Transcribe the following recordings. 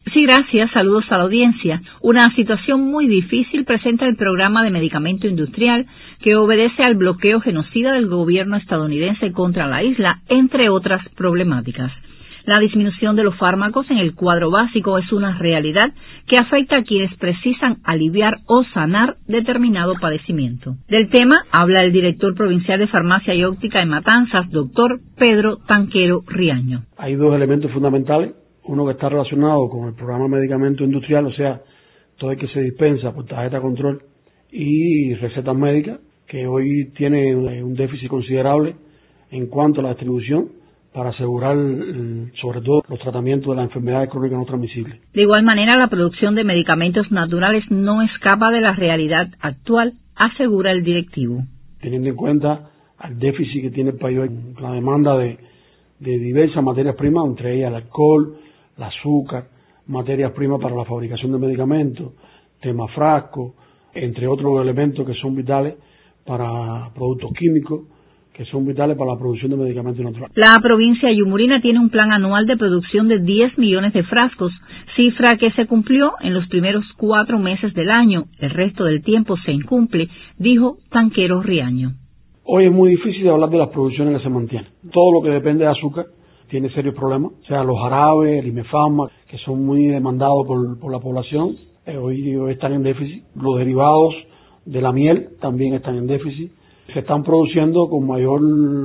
Sí, gracias. Saludos a la audiencia. Una situación muy difícil presenta el programa de medicamento industrial que obedece al bloqueo genocida del gobierno estadounidense contra la isla, entre otras problemáticas. La disminución de los fármacos en el cuadro básico es una realidad que afecta a quienes precisan aliviar o sanar determinado padecimiento. Del tema habla el director provincial de Farmacia y Óptica en Matanzas, doctor Pedro Tanquero Riaño. Hay dos elementos fundamentales. Uno que está relacionado con el programa de medicamento industrial, o sea, todo el que se dispensa por tarjeta de control y recetas médicas, que hoy tiene un déficit considerable en cuanto a la distribución para asegurar, sobre todo, los tratamientos de las enfermedades crónicas no transmisibles. De igual manera, la producción de medicamentos naturales no escapa de la realidad actual, asegura el directivo. Teniendo en cuenta el déficit que tiene el país hoy, la demanda de diversas materias primas, entre ellas el alcohol, el azúcar, materias primas para la fabricación de medicamentos, temas frascos, entre otros elementos que son vitales para productos químicos, que son vitales para la producción de medicamentos naturales. La provincia de Yumurina tiene un plan anual de producción de 10 millones de frascos, cifra que se cumplió en los primeros 4 meses del año. El resto del tiempo se incumple, dijo Tanquero Riaño. Hoy es muy difícil hablar de las producciones que se mantienen. Todo lo que depende de azúcar tiene serios problemas, o sea, los jarabes, el imefama, que son muy demandados por la población, hoy están en déficit. Los derivados de la miel también están en déficit. Se están produciendo con mayor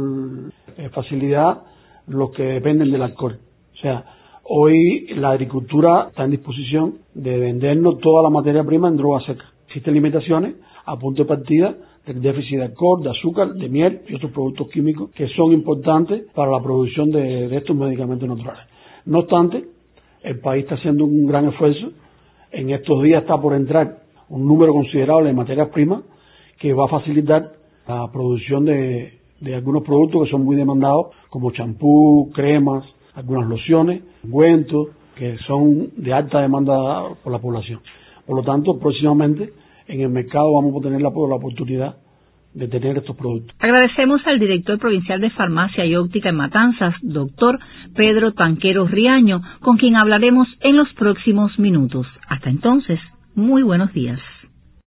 facilidad los que dependen del alcohol. O sea, hoy la agricultura está en disposición de vendernos toda la materia prima en droga seca. Existen limitaciones a punto de partida del déficit de alcohol, de azúcar, de miel y otros productos químicos que son importantes para la producción de estos medicamentos naturales. No obstante, el país está haciendo un gran esfuerzo. En estos días está por entrar un número considerable de materias primas que va a facilitar la producción de algunos productos que son muy demandados, como champú, cremas, algunas lociones, ungüentos, que son de alta demanda por la población. Por lo tanto, próximamente en el mercado vamos a tener la oportunidad de tener estos productos. Agradecemos al director provincial de Farmacia y Óptica en Matanzas, doctor Pedro Tanquero Riaño, con quien hablaremos en los próximos minutos. Hasta entonces, muy buenos días.